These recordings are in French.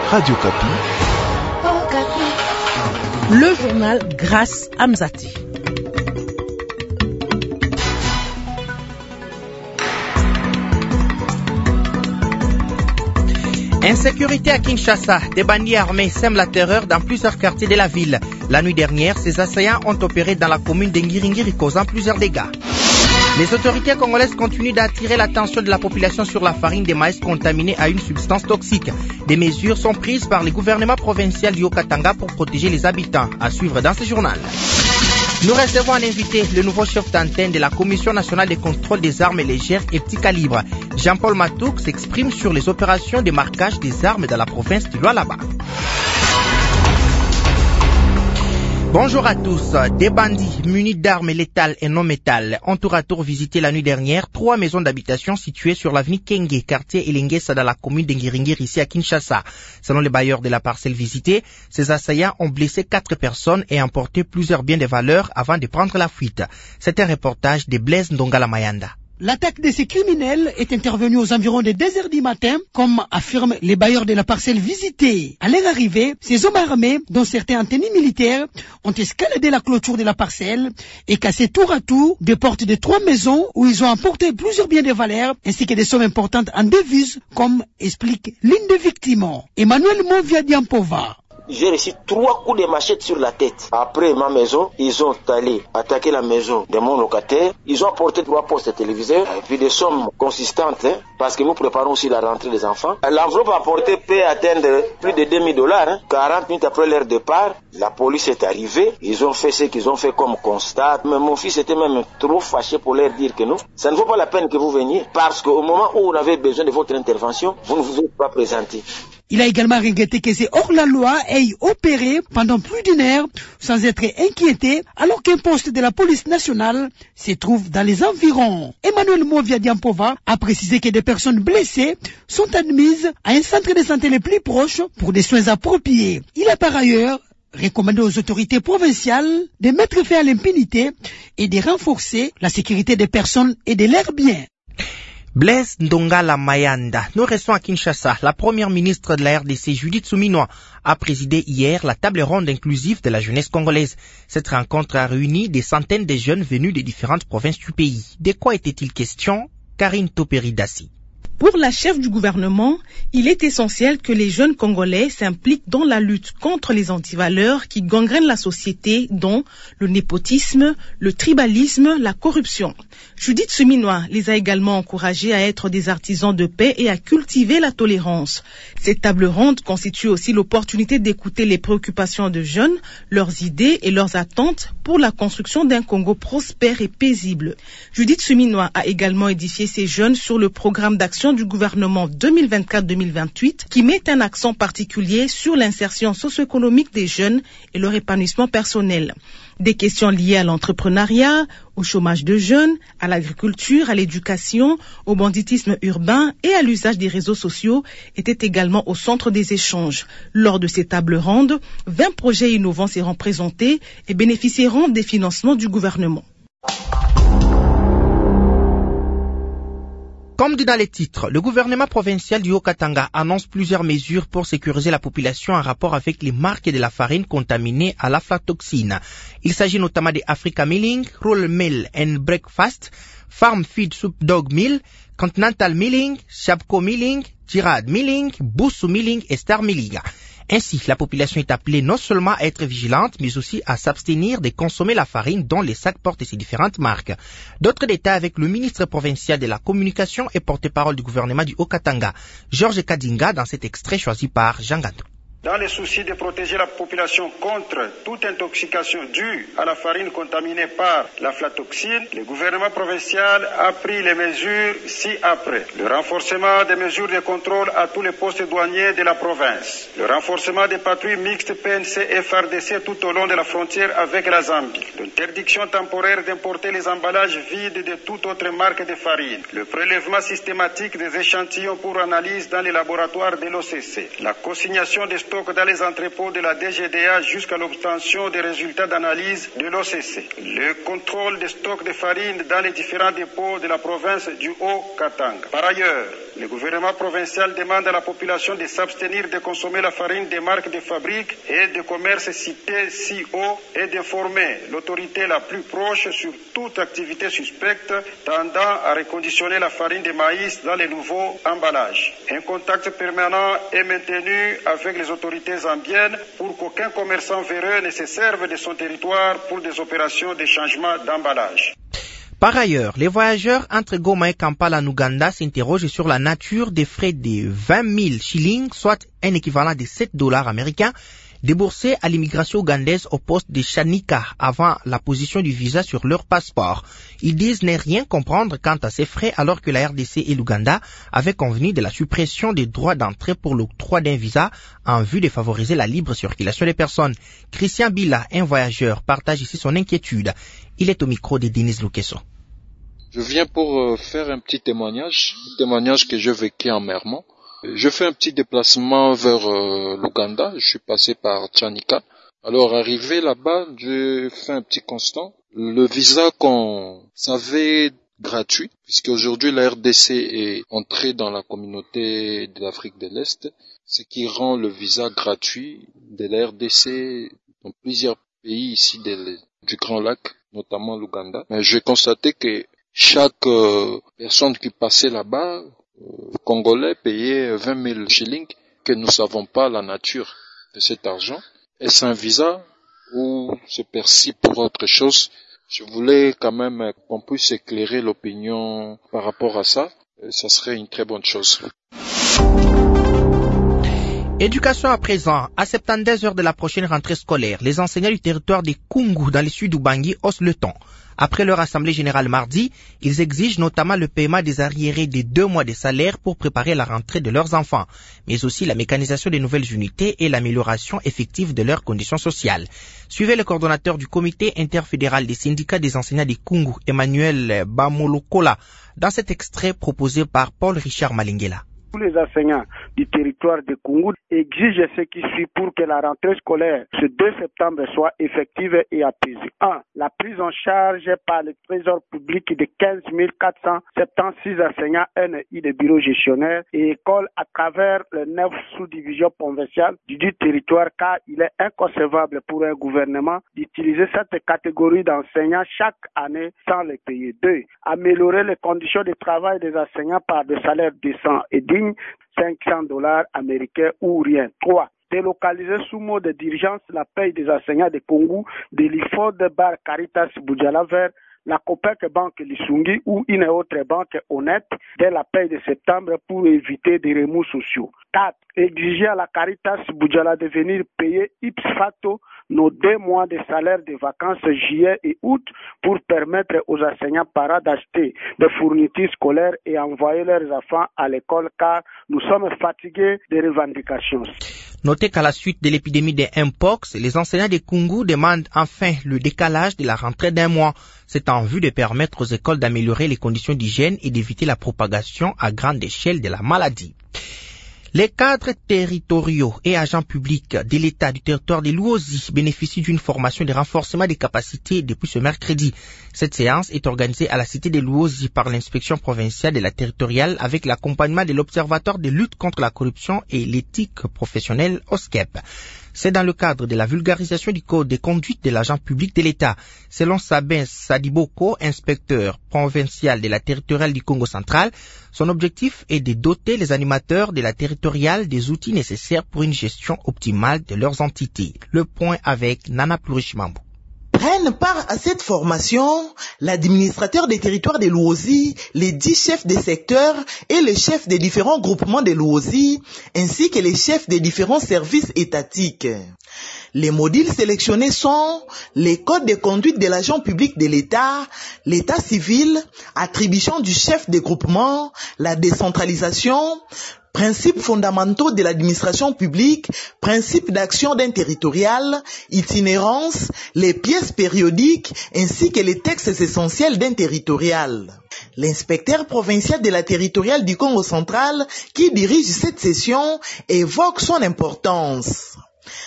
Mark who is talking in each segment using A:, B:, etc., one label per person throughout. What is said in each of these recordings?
A: Radio Kapi.
B: Le journal Grâce Amzati. Insécurité à Kinshasa. Des bandits armés sèment la terreur dans plusieurs quartiers de la ville. La nuit dernière, ces assaillants ont opéré dans la commune d'Ngiringiri, causant plusieurs dégâts. Les autorités congolaises continuent d'attirer l'attention de la population sur la farine de maïs contaminée à une substance toxique. Des mesures sont prises par le gouvernement provincial du Haut-Katanga pour protéger les habitants. À suivre dans ce journal. Nous recevons en invité le nouveau chef d'antenne de la Commission nationale de contrôle des armes légères et petits calibres. Jean-Paul Matouk s'exprime sur les opérations de marquage des armes dans la province du Lualaba. Bonjour à tous. Des bandits munis d'armes létales et non métales ont tour à tour visité la nuit dernière 3 maisons d'habitation situées sur l'avenue Kenge, quartier Elengesa dans la commune d'Ngiringiri ici à Kinshasa. Selon les bailleurs de la parcelle visitée, ces assaillants ont blessé 4 personnes et emporté plusieurs biens de valeur avant de prendre la fuite. C'est un reportage de Blaise Ndongala Mayanda.
C: L'attaque de ces criminels est intervenue aux environs de 2h du matin, comme affirment les bailleurs de la parcelle visitée. À leur arrivée, ces hommes armés, dont certains en tenue militaire, ont escaladé la clôture de la parcelle et cassé tour à tour des portes de 3 maisons où ils ont emporté plusieurs biens de valeur ainsi que des sommes importantes en devises, comme explique l'une des victimes, Emmanuel Moviadiampova.
D: J'ai reçu 3 coups de machette sur la tête. Après ma maison, ils ont allé attaquer la maison de mon locataire. Ils ont apporté 3 postes téléviseurs et puis des sommes consistantes parce que nous préparons aussi la rentrée des enfants. L'enveloppe apportée peut atteindre plus de $2000. 40 minutes après leur départ, la police est arrivée. Ils ont fait ce qu'ils ont fait comme constat. Mais mon fils était même trop fâché pour leur dire que non, ça ne vaut pas la peine que vous veniez parce qu'au moment où on avait besoin de votre intervention, vous ne vous êtes pas présenté.
C: Il a également regretté que ces hors-la-loi aient opéré pendant plus d'une heure sans être inquiétés alors qu'un poste de la police nationale se trouve dans les environs. Emmanuel Moviadiampova a précisé que des personnes blessées sont admises à un centre de santé le plus proche pour des soins appropriés. Il a par ailleurs recommandé aux autorités provinciales de mettre fin à l'impunité et de renforcer la sécurité des personnes et de leurs biens.
B: Blaise Ndongala Mayanda. Nous restons à Kinshasa. La première ministre de la RDC, Judith Suminwa, a présidé hier la table ronde inclusive de la jeunesse congolaise. Cette rencontre a réuni des centaines de jeunes venus des différentes provinces du pays. De quoi était-il question? Karine Toperi-Dassi.
E: Pour la chef du gouvernement, il est essentiel que les jeunes Congolais s'impliquent dans la lutte contre les antivaleurs qui gangrènent la société, dont le népotisme, le tribalisme, la corruption. Judith Suminwa les a également encouragés à être des artisans de paix et à cultiver la tolérance. Cette table ronde constitue aussi l'opportunité d'écouter les préoccupations de jeunes, leurs idées et leurs attentes pour la construction d'un Congo prospère et paisible. Judith Suminwa a également édifié ces jeunes sur le programme d'action du gouvernement 2024-2028 qui met un accent particulier sur l'insertion socio-économique des jeunes et leur épanouissement personnel. Des questions liées à l'entrepreneuriat, au chômage de jeunes, à l'agriculture, à l'éducation, au banditisme urbain et à l'usage des réseaux sociaux étaient également au centre des échanges. Lors de ces tables rondes, 20 projets innovants seront présentés et bénéficieront des financements du gouvernement.
B: Comme dit dans les titres, le gouvernement provincial du Haut-Katanga annonce plusieurs mesures pour sécuriser la population en rapport avec les marques de la farine contaminée à l'aflatoxine. Il s'agit notamment des Africa Milling, Roll Mill and Breakfast, Farm Feed Soup Dog Mill, Continental Milling, Shabco Milling, Tirad Milling, Boussou Milling et Star Milling. Ainsi, la population est appelée non seulement à être vigilante, mais aussi à s'abstenir de consommer la farine dont les sacs portent ces différentes marques. D'autres détails avec le ministre provincial de la communication et porte-parole du gouvernement du Haut-Katanga, Georges Kadinga, dans cet extrait choisi par Jean Gandou.
F: Dans le souci de protéger la population contre toute intoxication due à la farine contaminée par l'aflatoxine, le gouvernement provincial a pris les mesures ci-après. Le renforcement des mesures de contrôle à tous les postes douaniers de la province. Le renforcement des patrouilles mixtes PNC et FARDC tout au long de la frontière avec la Zambie. L'interdiction temporaire d'importer les emballages vides de toute autre marque de farine. Le prélèvement systématique des échantillons pour analyse dans les laboratoires de l'OCC. La consignation des stocks dans les entrepôts de la DGDA jusqu'à l'obtention des résultats d'analyse de l'OCC. Le contrôle des stocks de farine dans les différents dépôts de la province du Haut-Katanga. Par ailleurs, Le gouvernement provincial demande à la population de s'abstenir de consommer la farine des marques de fabrique et de commerce citées si haut et d'informer l'autorité la plus proche sur toute activité suspecte tendant à reconditionner la farine de maïs dans les nouveaux emballages. Un contact permanent est maintenu avec les autorités zambiennes pour qu'aucun commerçant véreux ne se serve de son territoire pour des opérations de changement d'emballage.
B: Par ailleurs, les voyageurs entre Goma et Kampala en Ouganda s'interrogent sur la nature des frais de 20 000 shillings, soit un équivalent de $7 américains, déboursés à l'immigration ougandaise au poste de Shanika avant la position du visa sur leur passeport. Ils disent ne rien comprendre quant à ces frais alors que la RDC et l'Ouganda avaient convenu de la suppression des droits d'entrée pour l'octroi d'un visa en vue de favoriser la libre circulation des personnes. Christian Bila, un voyageur, partage ici son inquiétude. Il est au micro de Denis Lukeso.
A: Je viens pour faire un petit témoignage que j'ai vécu en Mermont. Je fais un petit déplacement vers l'Ouganda, je suis passé par Tchanika. Alors arrivé là-bas, je fais un petit constat. Le visa qu'on savait gratuit, puisque aujourd'hui la RDC est entrée dans la communauté de l'Afrique de l'Est, ce qui rend le visa gratuit de la RDC dans plusieurs pays ici du Grand Lac, notamment l'Ouganda. Mais j'ai constaté que chaque personne qui passait là-bas, Congolais, payait 20 000 shillings, que nous savons pas la nature de cet argent. Est-ce un visa ou c'est perçu pour autre chose? Je voulais quand même qu'on puisse éclairer l'opinion par rapport à ça. Ça serait une très bonne chose.
B: Éducation à présent. À 72 heures de la prochaine rentrée scolaire, les enseignants du territoire des Kungu dans le sud d'Ubangi haussent le ton. Après leur assemblée générale mardi, ils exigent notamment le paiement des arriérés des 2 mois de salaire pour préparer la rentrée de leurs enfants, mais aussi la mécanisation des nouvelles unités et l'amélioration effective de leurs conditions sociales. Suivez le coordonnateur du comité interfédéral des syndicats des enseignants des Kungu, Emmanuel Bamolokola, dans cet extrait proposé par Paul Richard Malingela.
G: Tous les enseignants du territoire de Kungu exigent ce qui suit pour que la rentrée scolaire ce 2 septembre soit effective et apaisée. 1. La prise en charge par le trésor public de 15 476 enseignants NI de bureaux gestionnaires et écoles à travers les 9 sous-divisions provinciales du territoire, car il est inconcevable pour un gouvernement d'utiliser cette catégorie d'enseignants chaque année sans les payer. 2. Améliorer les conditions de travail des enseignants par des salaires décents et dignes, $500 américains ou rien. 3. Délocaliser sous mode de dirigeance la paye des enseignants de Congo, de l'IFOD Bar Caritas Boudjala vers la Copec Banque Lissungi ou une autre banque honnête dès la paye de septembre pour éviter des remous sociaux. 4. Exiger à la Caritas Boudjala de venir payer ipso facto nos 2 mois de salaire de vacances juillet et août pour permettre aux enseignants parents d'acheter des fournitures scolaires et envoyer leurs enfants à l'école, car nous sommes fatigués des revendications.
B: Notez qu'à la suite de l'épidémie de Mpox, les enseignants de Kungu demandent enfin le décalage de la rentrée d'1 mois. C'est en vue de permettre aux écoles d'améliorer les conditions d'hygiène et d'éviter la propagation à grande échelle de la maladie. Les cadres territoriaux et agents publics de l'État du territoire de Luozi bénéficient d'une formation de renforcement des capacités depuis ce mercredi. Cette séance est organisée à la cité de Luozi par l'inspection provinciale de la territoriale avec l'accompagnement de l'Observatoire de lutte contre la corruption et l'éthique professionnelle OSCEP. C'est dans le cadre de la vulgarisation du code de conduite de l'agent public de l'État. Selon Sabin Sadiboko, inspecteur provincial de la territoriale du Congo central, son objectif est de doter les animateurs de la territoriale des outils nécessaires pour une gestion optimale de leurs entités. Le point avec Nana Plurichimambo.
H: Prennent part à cette formation l'administrateur des territoires de Luozi, les 10 chefs des secteurs et les chefs des différents groupements de Luozi, ainsi que les chefs des différents services étatiques. Les modules sélectionnés sont les codes de conduite de l'agent public de l'État, l'état civil, attribution du chef des groupements, la décentralisation, principes fondamentaux de l'administration publique, principes d'action d'un territorial, itinérance, les pièces périodiques ainsi que les textes essentiels d'un territorial. L'inspecteur provincial de la territoriale du Congo central, qui dirige cette session, évoque son importance.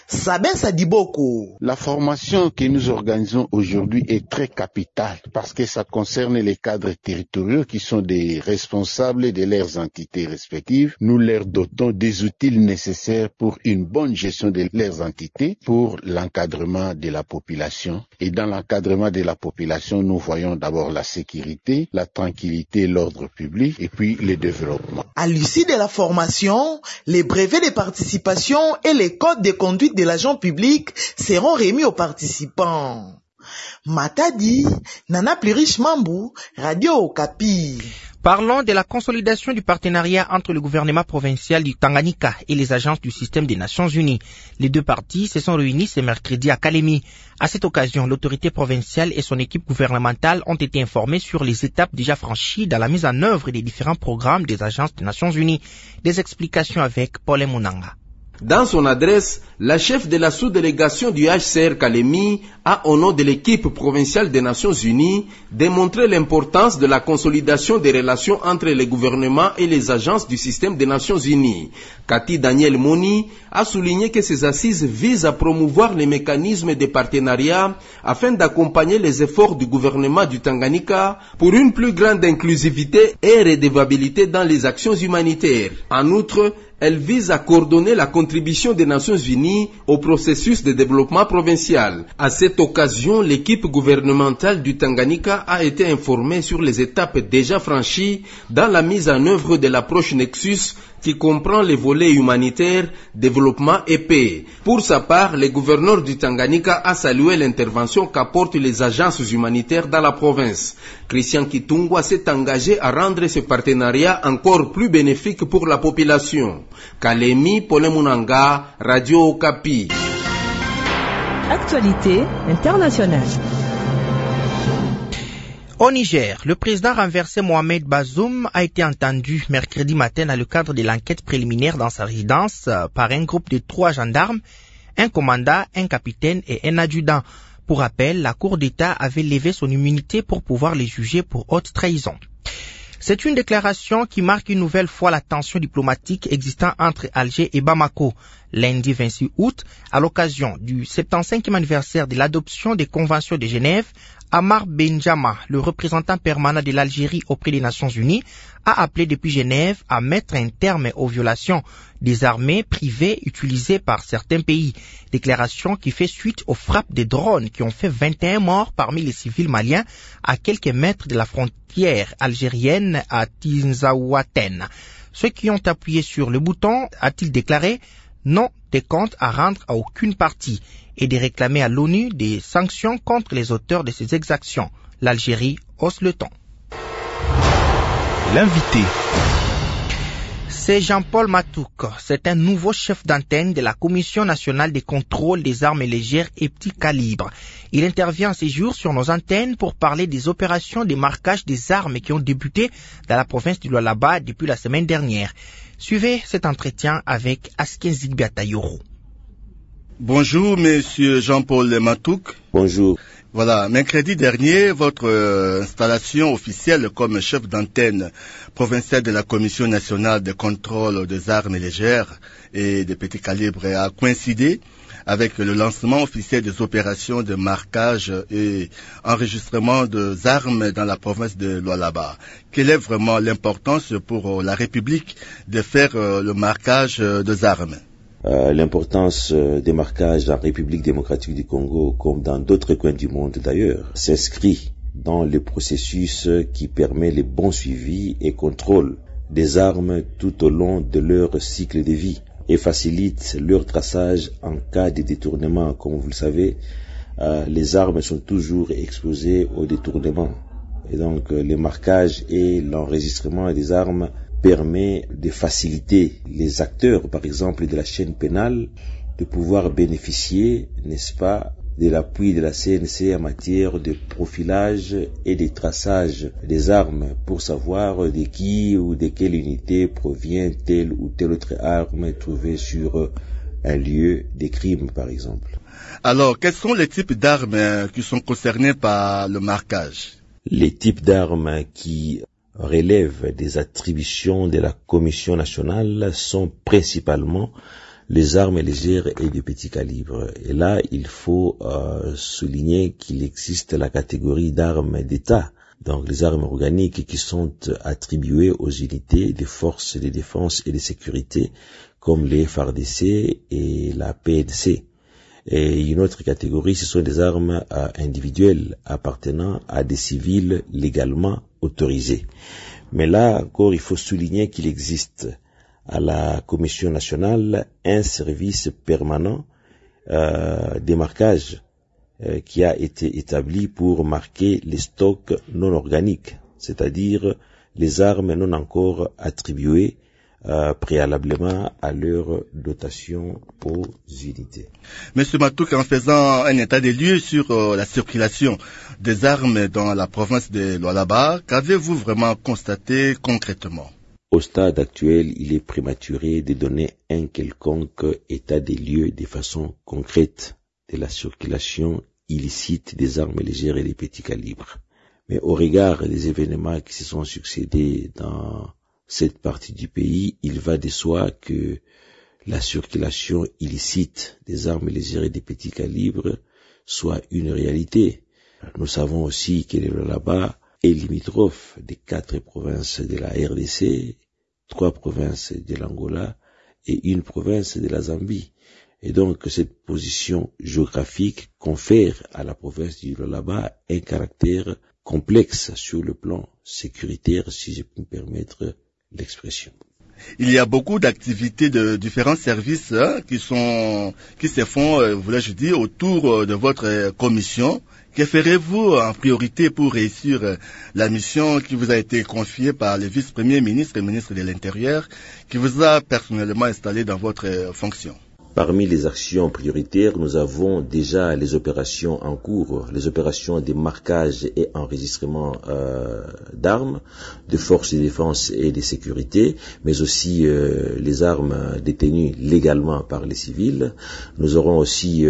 H: Sabin Sadiboko.
I: La formation que nous organisons aujourd'hui est très capitale parce que ça concerne les cadres territoriaux qui sont des responsables de leurs entités respectives. Nous leur dotons des outils nécessaires pour une bonne gestion de leurs entités, pour l'encadrement de la population. Et dans l'encadrement de la population, nous voyons d'abord la sécurité, la tranquillité, l'ordre public et puis le développement.
H: À l'issue de la formation, les brevets de participation et les codes de conduite de l'agent public seront remis aux participants. Matadi, Nana Plurish Mambou, Radio Okapi.
B: Parlons de la consolidation du partenariat entre le gouvernement provincial du Tanganyika et les agences du système des Nations Unies. Les deux parties se sont réunies ce mercredi à Kalemi. À cette occasion, l'autorité provinciale et son équipe gouvernementale ont été informées sur les étapes déjà franchies dans la mise en œuvre des différents programmes des agences des Nations Unies. Des explications avec Paul Munanga.
J: Dans son adresse, la chef de la sous-délégation du HCR Kalemi a, au nom de l'équipe provinciale des Nations Unies, démontré l'importance de la consolidation des relations entre les gouvernements et les agences du système des Nations Unies. Cathy Daniel Moni a souligné que ces assises visent à promouvoir les mécanismes de partenariat afin d'accompagner les efforts du gouvernement du Tanganyika pour une plus grande inclusivité et redevabilité dans les actions humanitaires. En outre, elle vise à coordonner la contribution des Nations Unies au processus de développement provincial. À cette occasion, l'équipe gouvernementale du Tanganyika a été informée sur les étapes déjà franchies dans la mise en œuvre de l'approche Nexus qui comprend les volets humanitaires, développement et paix. Pour sa part, le gouverneur du Tanganyika a salué l'intervention qu'apportent les agences humanitaires dans la province. Christian Kitungwa s'est engagé à rendre ce partenariat encore plus bénéfique pour la population. Kalemi, Paul Munanga, Radio Okapi.
K: Actualité internationale.
B: Au Niger, le président renversé Mohamed Bazoum a été entendu mercredi matin dans le cadre de l'enquête préliminaire dans sa résidence par un groupe de 3 gendarmes, un commandant, un capitaine et un adjudant. Pour rappel, la Cour d'État avait levé son immunité pour pouvoir les juger pour haute trahison. C'est une déclaration qui marque une nouvelle fois la tension diplomatique existant entre Alger et Bamako. Lundi 26 août, à l'occasion du 75e anniversaire de l'adoption des conventions de Genève, Amar Benjama, le représentant permanent de l'Algérie auprès des Nations Unies, a appelé depuis Genève à mettre un terme aux violations des armées privées utilisées par certains pays. Déclaration qui fait suite aux frappes des drones qui ont fait 21 morts parmi les civils maliens à quelques mètres de la frontière algérienne à Tinzaouaten. Ceux qui ont appuyé sur le bouton, a-t-il déclaré, n'ont des comptes à rendre à aucune partie et de réclamer à l'ONU des sanctions contre les auteurs de ces exactions. L'Algérie hausse le ton.
L: L'invité.
B: C'est Jean-Paul Matouk. C'est un nouveau chef d'antenne de la Commission nationale de contrôle des armes légères et petits calibres. Il intervient ces jours sur nos antennes pour parler des opérations de marquage des armes qui ont débuté dans la province du Lualaba depuis la semaine dernière. Suivez cet entretien avec Asken Zigbiatayoro.
L: Bonjour, monsieur Jean-Paul Matouk.
M: Bonjour.
L: Voilà, mercredi dernier, votre installation officielle comme chef d'antenne provinciale de la Commission nationale de contrôle des armes légères et des petits calibres a coïncidé avec le lancement officiel des opérations de marquage et enregistrement des armes dans la province de Lualaba. Quelle est vraiment l'importance pour la République de faire le marquage des armes?
M: L'importance des marquages en République démocratique du Congo, comme dans d'autres coins du monde d'ailleurs, s'inscrit dans le processus qui permet le bon suivi et contrôle des armes tout au long de leur cycle de vie et facilite leur traçage en cas de détournement. Comme vous le savez, les armes sont toujours exposées au détournement. Et donc, le marquage et l'enregistrement des armes permet de faciliter les acteurs, par exemple, de la chaîne pénale, de pouvoir bénéficier, n'est-ce pas, de l'appui de la CNC en matière de profilage et de traçage des armes pour savoir de qui ou de quelle unité provient telle ou telle autre arme trouvée sur un lieu de crime, par exemple.
L: Alors, quels sont les types d'armes qui sont concernés par le marquage?
M: Les types d'armes qui relèvent des attributions de la Commission nationale sont principalement les armes légères et de petit calibre. Et là, il faut souligner qu'il existe la catégorie d'armes d'État, donc les armes organiques qui sont attribuées aux unités des forces de défense et de sécurité comme les FARDC et la PNC. Et une autre catégorie, ce sont des armes individuelles appartenant à des civils légalement autorisés. Mais là encore, il faut souligner qu'il existe à la Commission nationale un service permanent des marquages qui a été établi pour marquer les stocks non organiques, c'est-à-dire les armes non encore attribuées préalablement à leur dotation aux unités.
L: Monsieur Matouk, en faisant un état des lieux sur la circulation des armes dans la province de Lualaba, qu'avez-vous vraiment constaté concrètement?
M: Au stade actuel, il est prématuré de donner un quelconque état des lieux de façon concrète de la circulation illicite des armes légères et des petits calibres. Mais au regard des événements qui se sont succédés dans cette partie du pays, il va de soi que la circulation illicite des armes légères et des petits calibres soit une réalité. Nous savons aussi que le Lualaba est limitrophe des 4 provinces de la RDC, 3 provinces de l'Angola et une province de la Zambie. Et donc, cette position géographique confère à la province du Lualaba un caractère complexe sur le plan sécuritaire, si je peux me permettre l'expression.
L: Il y a beaucoup d'activités de différents services qui se font, voulais-je dire, autour de votre commission. Que ferez-vous en priorité pour réussir la mission qui vous a été confiée par le vice-premier ministre et ministre de l'Intérieur, qui vous a personnellement installé dans votre fonction?
M: Parmi les actions prioritaires, nous avons déjà les opérations en cours, les opérations de marquage et enregistrement d'armes, de forces de défense et de sécurité, mais aussi les armes détenues légalement par les civils. Nous aurons aussi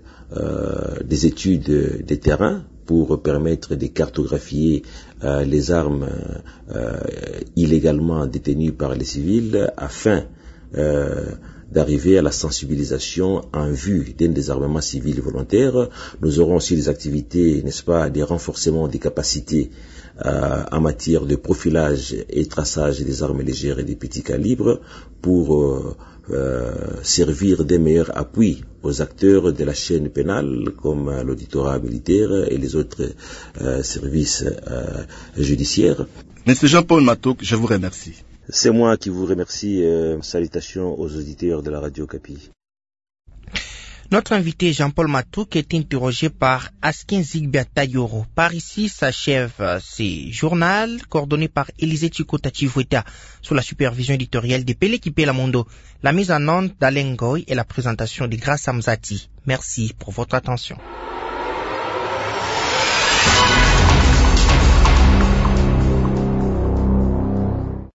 M: des études de terrain pour permettre de cartographier les armes illégalement détenues par les civils afin d'arriver à la sensibilisation en vue d'un désarmement civil volontaire. Nous aurons aussi des activités, n'est-ce pas, des renforcements des capacités en matière de profilage et traçage des armes légères et des petits calibres pour servir des meilleurs appuis aux acteurs de la chaîne pénale comme l'auditorat militaire et les autres services judiciaires.
L: Monsieur Jean-Paul Matouk, je vous remercie.
M: C'est moi qui vous remercie. Salutations aux auditeurs de la Radio Kapi.
B: Notre invité Jean-Paul Matouk est interrogé par Askin Zigbiatayoro. Par ici s'achève ce journal coordonné par Élisée Chikota-Chivweta sous la supervision éditoriale de Pele Kipela Mondo. La mise en onde d'Alengoy et la présentation de Grace Amzati. Merci pour votre attention.